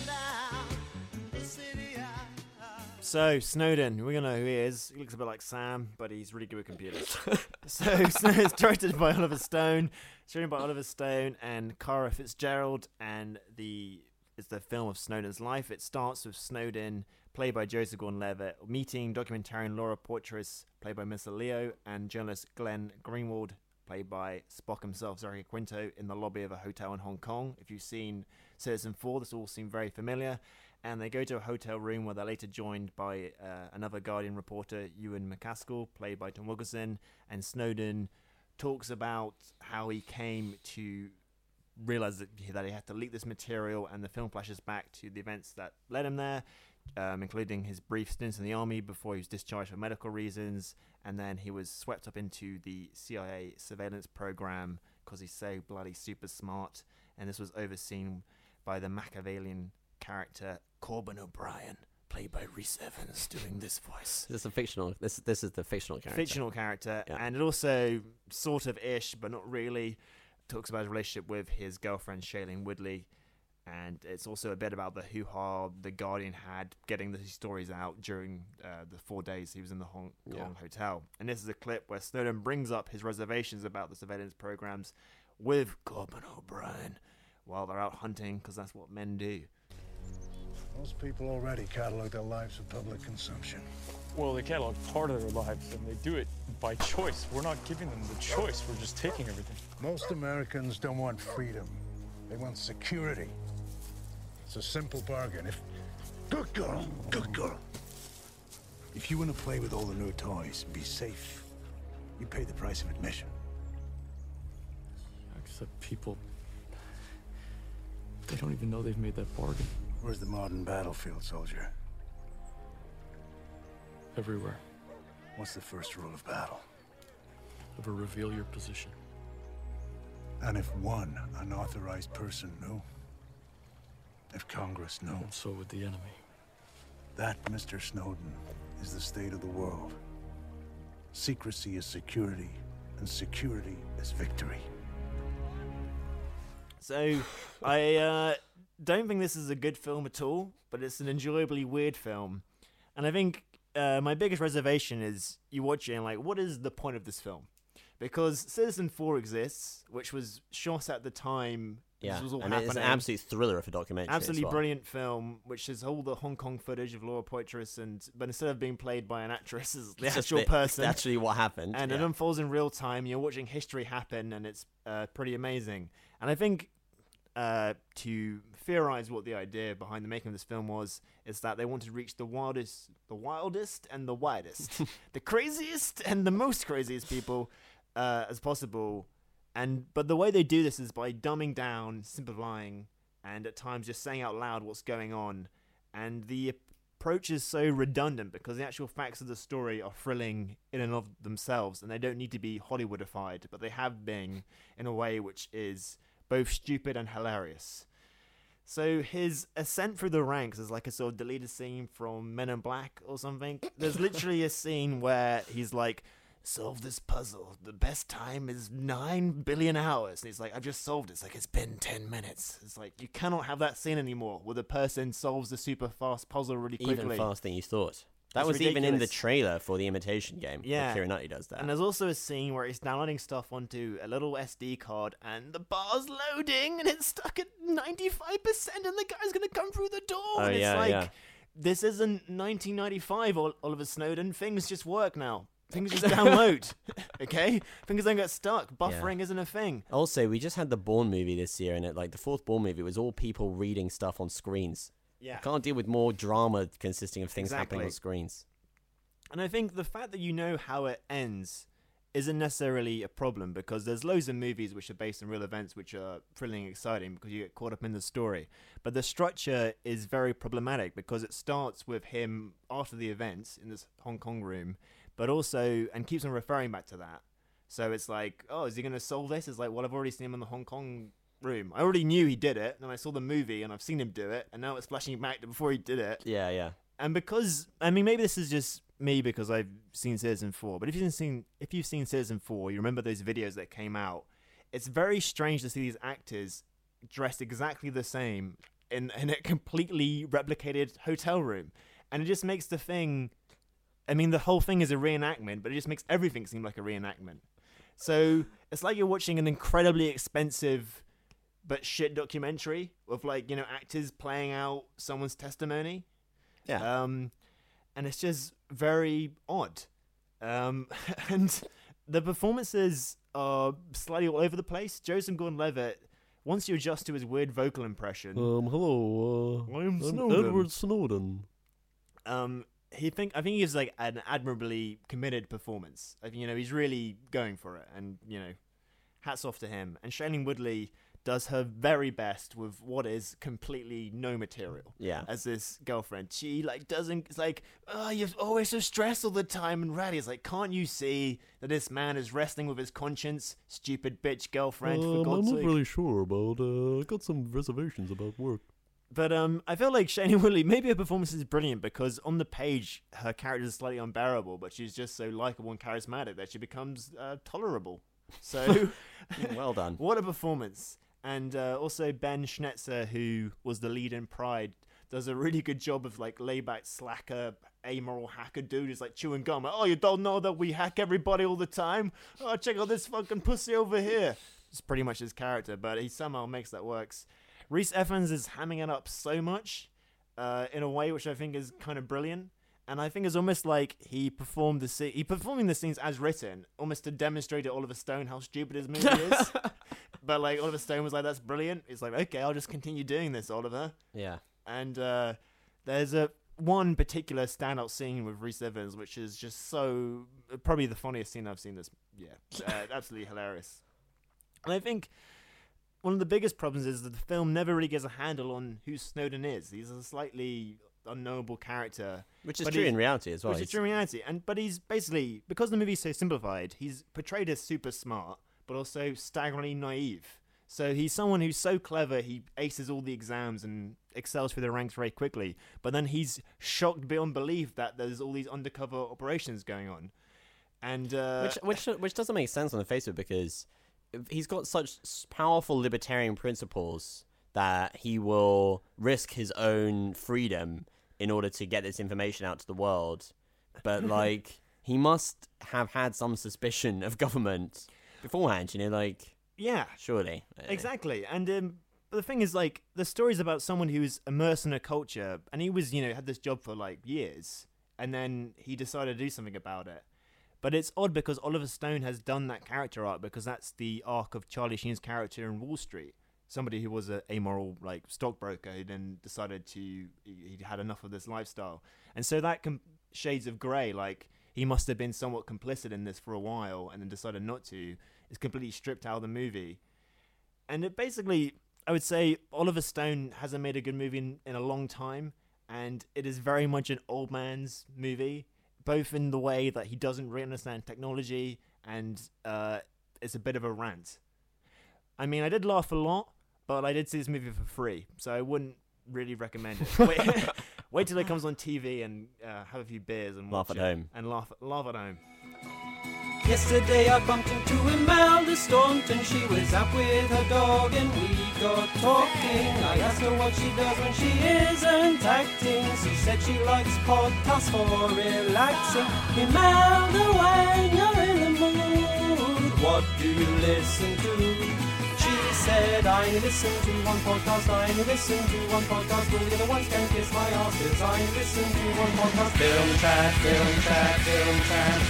So, Snowden, we all know who he is. He looks a bit like Sam, but he's really good with computers. So, Snowden is directed by Oliver Stone, starring by Oliver Stone and Cara Fitzgerald, and the it's the film of Snowden's life. It starts with Snowden, played by Joseph Gordon-Levitt, meeting documentarian Laura Poitras, played by Mister Leo, and journalist Glenn Greenwald, played by Spock himself, Zachary Quinto, in the lobby of a hotel in Hong Kong. If you've seen Citizen Four, this all seems very familiar. And they go to a hotel room where they're later joined by uh, another Guardian reporter, Ewan McCaskill, played by Tom Wilkinson. And Snowden talks about how he came to realize that, that he had to leak this material, and the film flashes back to the events that led him there, um, including his brief stints in the army before he was discharged for medical reasons, and then he was swept up into the C I A surveillance program because he's so bloody super smart, and this was overseen by the Machiavellian character Corbin O'Brien, played by Rhys Evans, doing this voice. This is a fictional. This this is the fictional character. Fictional character, yeah. And it also sort of ish, but not really, talks about his relationship with his girlfriend Shailene Woodley, and it's also a bit about the hoo-ha the Guardian had getting these stories out during uh, the four days he was in the Hong Kong Yeah. hotel. And this is a clip where Snowden brings up his reservations about the surveillance programs with Corbin O'Brien while they're out hunting, because that's what men do. Most people already catalog their lives for public consumption. Well, they catalog part of their lives, and they do it by choice. We're not giving them the choice. We're just taking everything. Most Americans don't want freedom. They want security. It's a simple bargain. If... Good girl, good girl. If you want to play with all the new toys and be safe, you pay the price of admission. Except people... they don't even know they've made that bargain. Where's the modern battlefield, soldier? Everywhere. What's the first rule of battle? Never reveal your position. And if one unauthorized person knew? If Congress knew? And so would the enemy. That, Mister Snowden, is the state of the world. Secrecy is security, and security is victory. So, I uh, don't think this is a good film at all, but it's an enjoyably weird film. And I think uh, my biggest reservation is you watch it and like, what is the point of this film? Because Citizen Four exists, which was shot at the time. Yeah, this was all and happening. it's an absolute thriller of a documentary. Absolutely as well. brilliant film, which is all the Hong Kong footage of Laura Poitras, and but instead of being played by an actress, as the It's just actual the- person. it's actually what happened, and yeah. it unfolds in real time. You're watching history happen, and it's uh, pretty amazing. And I think uh, to theorize what the idea behind the making of this film was, is that they wanted to reach the wildest, the wildest, and the widest, the craziest and the most craziest people uh, as possible. And but the way they do this is by dumbing down, simplifying, and at times just saying out loud what's going on. And the approach is so redundant because the actual facts of the story are thrilling in and of themselves, and they don't need to be Hollywoodified, but they have been in a way which is both stupid and hilarious. So his ascent through the ranks is like a sort of deleted scene from Men in Black or something. There's literally a scene where he's like, solve this puzzle. The best time is nine billion hours. And he's like, I've just solved it. It's like, it's been ten minutes. It's like, you cannot have that scene anymore where the person solves the super fast puzzle really quickly. Even faster than you thought. That It's was even in the ridiculous. trailer for the Imitation Game. Yeah. Keira Knightley does that. And there's also a scene where he's downloading stuff onto a little S D card, and the bar's loading, and it's stuck at ninety-five percent, and the guy's going to come through the door. Oh, and it's yeah, like, yeah. this isn't nineteen ninety-five, Ol- Oliver Snowden. Things just work now. Things just download. Okay? Things don't get stuck. Buffering isn't a thing. Also, we just had the Bourne movie this year, and it like the fourth Bourne movie was all people reading stuff on screens. Yeah. I can't deal with more drama consisting of things happening Exactly. on screens. And I think the fact that you know how it ends isn't necessarily a problem, because there's loads of movies which are based on real events which are thrilling and exciting because you get caught up in the story. But the structure is very problematic because it starts with him after the events in this Hong Kong room, but also, and keeps on referring back to that. So it's like, oh, is he going to solve this? It's like, well, I've already seen him in the Hong Kong room. I already knew he did it, and I saw the movie, and I've seen him do it, and now it's flashing back to before he did it. Yeah, yeah. And because, I mean, maybe this is just me because I've seen Citizen four, but if you've seen if you've seen Citizen four, you remember those videos that came out. It's very strange to see these actors dressed exactly the same in, in a completely replicated hotel room. And it just makes the thing, I mean, the whole thing is a reenactment, but it just makes everything seem like a reenactment. So it's like you're watching an incredibly expensive but shit documentary with, like, you know, actors playing out someone's testimony. Yeah. Um, and it's just very odd. Um, and the performances are slightly all over the place. Joseph Gordon-Levitt, once you adjust to his weird vocal impression, Um, hello, uh, I'm I'm Snowden. Edward Snowden. um, he think I think he gives like an admirably committed performance. I think, you know, he's really going for it, and, you know, hats off to him. And Shailene Woodley does her very best with what is completely no material. Yeah. As this girlfriend, she like doesn't. It's like, oh, you're always so stressed all the time. And Ratty is like, can't you see that this man is wrestling with his conscience? Stupid bitch girlfriend. for Um, I'm God's not sake. really sure about. Uh, I got some reservations about work. But um, I feel like Shailene Woodley, maybe her performance is brilliant because on the page her character is slightly unbearable, but she's just so likable and charismatic that she becomes uh, tolerable. So, Well done. What a performance! And uh, also Ben Schnetzer, who was the lead in Pride, does a really good job of like layback slacker, amoral hacker dude who's like chewing gum. Like, oh, you don't know that we hack everybody all the time? Oh, check out this fucking pussy over here. It's pretty much his character, but he somehow makes that works. Rhys Ifans is hamming it up so much uh, in a way which I think is kind of brilliant. And I think it's almost like he performed the scene, he performing the scenes as written, almost to demonstrate to Oliver Stone how stupid his movie is. But like Oliver Stone was like, "That's brilliant." It's like, okay, I'll just continue doing this, Oliver. Yeah. And uh, there's a one particular standout scene with Rhys Ifans, which is just so probably the funniest scene I've seen this. Yeah, uh, absolutely hilarious. And I think one of the biggest problems is that the film never really gets a handle on who Snowden is. He's a slightly unknowable character, Which is but true he's- in reality as well. Which is He's- true in reality, and but he's basically, because the movie's so simplified, he's portrayed as super smart, but also staggeringly naive. So he's someone who's so clever, he aces all the exams and excels through the ranks very quickly. But then he's shocked beyond belief that there's all these undercover operations going on, and uh, which which which doesn't make sense on the face of it, because he's got such s- powerful libertarian principles that he will risk his own freedom in order to get this information out to the world. But like, he must have had some suspicion of government beforehand, you know, like, yeah, surely. exactly. And um, the thing is, like, the story's about someone who's immersed in a culture, and he was, you know, had this job for like years, and then he decided to do something about it. But it's odd because Oliver Stone has done that character arc, because that's the arc of Charlie Sheen's character in Wall Street. Somebody who was a amoral, like, stockbroker who then decided to, he had enough of this lifestyle. And so that com- shades of grey, like, he must have been somewhat complicit in this for a while and then decided not to, is completely stripped out of the movie. And it basically, I would say Oliver Stone hasn't made a good movie in, in a long time, and it is very much an old man's movie, both in the way that he doesn't really understand technology, and uh, it's a bit of a rant. I mean, I did laugh a lot, but I did see this movie for free, so I wouldn't really recommend it. Wait, wait till it comes on T V and uh, have a few beers and Laugh watch at it, home. and laugh laugh at home. Yesterday I bumped into Imelda Staunton. She was out with her dog and we got talking. I asked her what she does when she isn't acting. She said she likes podcasts for relaxing. Imelda, when you're in the mood, what do you listen to? She said, I only listen to one podcast, I only listen to one podcast, all the other ones can kiss my ass, 'cause I only listen to one podcast. Film chat, film chat, film chat,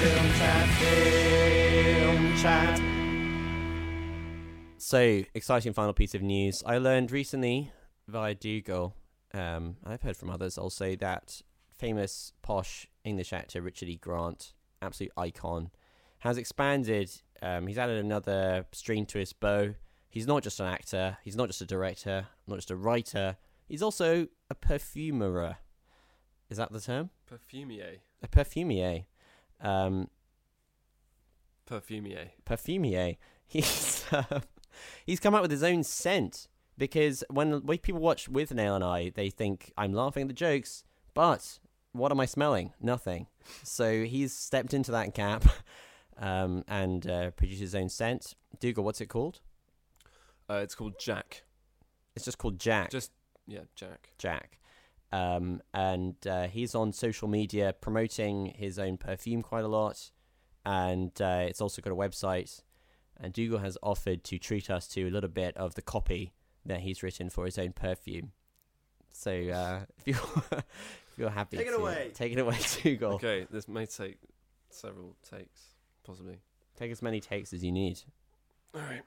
film chat, film chat. So, exciting final piece of news. I learned recently via Dougal, um, I've heard from others also, that famous posh English actor Richard E. Grant, absolute icon, has expanded. Um, he's added another string to his bow. He's not just an actor, he's not just a director, not just a writer, he's also a perfumer. Is that the term? Perfumier. A perfumier. Um, Perfumier. Perfumier. He's, uh, he's come up with his own scent, because when, when people watch with Nail and I, they think I'm laughing at the jokes, but what am I smelling? Nothing. So he's stepped into that gap um, and uh, produced his own scent. Dougal, what's it called? Uh, it's called Jack. It's just called Jack. Just, yeah, Jack. Jack. Um, and uh, he's on social media promoting his own perfume quite a lot. And uh, it's also got a website. And Dougal has offered to treat us to a little bit of the copy that he's written for his own perfume. So uh, if, you're, if you're happy Take it to, away. Take it away, Dougal. Okay, this may take several takes, possibly. Take as many takes as you need. All right.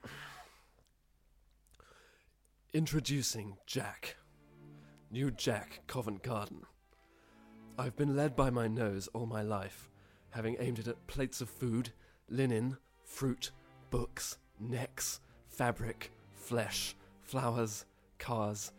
Introducing Jack. New Jack Covent Garden. I've been led by my nose all my life, having aimed it at plates of food, linen, fruit, books, necks, fabric, flesh, flowers, cars,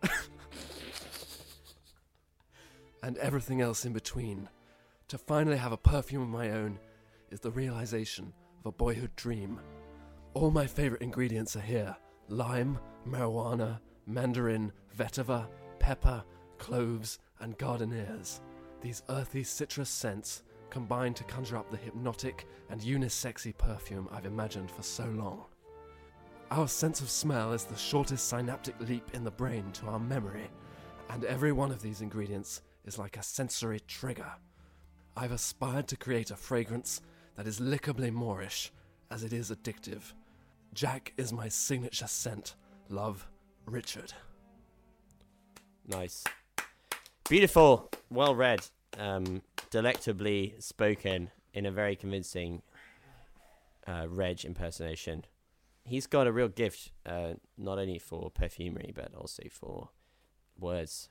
and everything else in between. To finally have a perfume of my own is the realization of a boyhood dream. All my favorite ingredients are here. Lime, marijuana, mandarin, vetiver, pepper, cloves, and gardenias. These earthy citrus scents combine to conjure up the hypnotic and unisexy perfume I've imagined for so long. Our sense of smell is the shortest synaptic leap in the brain to our memory, and every one of these ingredients is like a sensory trigger. I've aspired to create a fragrance that is lickably Moorish as it is addictive. Jack is my signature scent. Love, Richard. Nice. Beautiful. Well read. Um, delectably spoken in a very convincing uh, Reg impersonation. He's got a real gift, uh, not only for perfumery, but also for words.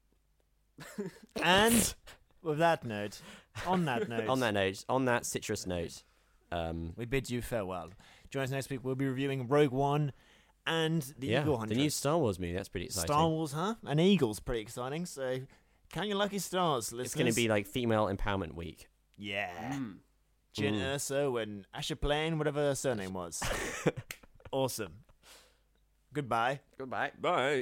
And with that note, on that note, on that note, on that citrus note, um, we bid you farewell. Join us next week. We'll be reviewing Rogue One and the yeah, Eagle Hunter. The new Star Wars movie. That's pretty exciting. Star Wars, huh? And Eagle's pretty exciting. So count your lucky stars, listeners. It's going to be like Female Empowerment Week. Yeah. Mm. Jyn Mm. Erso and Asher Plain, whatever her surname was. Awesome. Goodbye. Goodbye. Bye.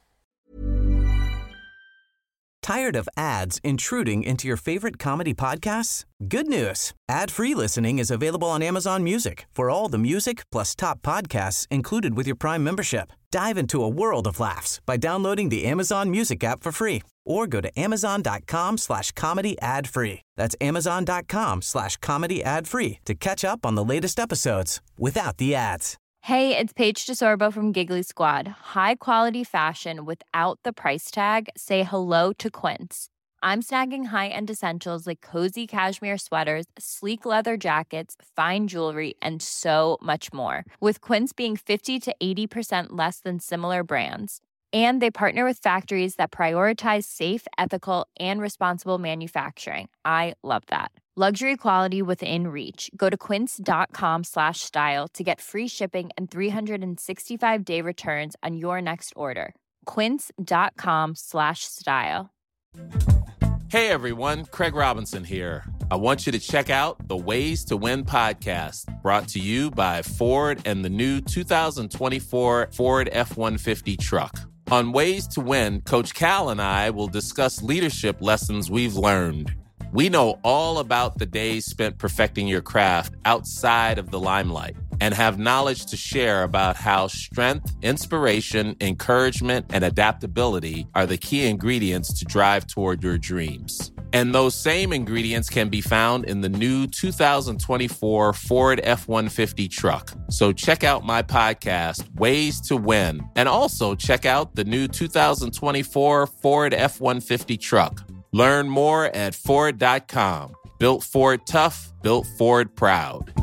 Tired of ads intruding into your favorite comedy podcasts? Good news. Ad-free listening is available on Amazon Music for all the music plus top podcasts included with your Prime membership. Dive into a world of laughs by downloading the Amazon Music app for free or go to amazon.com slash comedy ad free. That's amazon.com slash comedy ad free to catch up on the latest episodes without the ads. Hey, it's Paige DeSorbo from Giggly Squad. High quality fashion without the price tag. Say hello to Quince. I'm snagging high-end essentials like cozy cashmere sweaters, sleek leather jackets, fine jewelry, and so much more. With Quince being fifty to eighty percent less than similar brands. And they partner with factories that prioritize safe, ethical, and responsible manufacturing. I love that. Luxury quality within reach. Go to quince.com slash style to get free shipping and three sixty-five day returns on your next order. Quince.com slash style. Hey everyone, Craig Robinson here. I want you to check out the Ways to Win podcast, brought to you by Ford and the new two thousand twenty-four Ford F one fifty truck. On Ways to Win, Coach Cal and I will discuss leadership lessons we've learned. We know all about the days spent perfecting your craft outside of the limelight and have knowledge to share about how strength, inspiration, encouragement, and adaptability are the key ingredients to drive toward your dreams. And those same ingredients can be found in the new two thousand twenty-four Ford F one fifty truck. So check out my podcast, Ways to Win, and also check out the new two thousand twenty-four Ford F one fifty truck. Learn more at Ford dot com. Built Ford tough, built Ford proud.